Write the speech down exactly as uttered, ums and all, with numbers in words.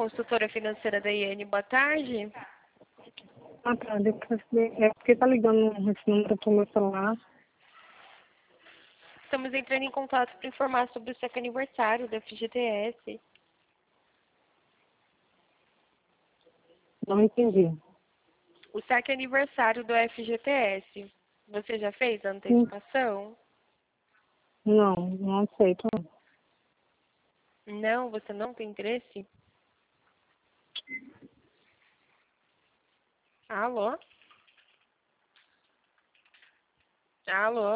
consultora financeira da I N. Boa tarde. Ah, tá. Depois de- É porque tá ligando esse número pro meu celular. Estamos entrando em contato para informar sobre o seu aniversário da F G T S. Não entendi. O saque aniversário do F G T S. Você já fez a Hum, antecipação? Não, não aceito. Não, você não tem interesse? Alô? Alô?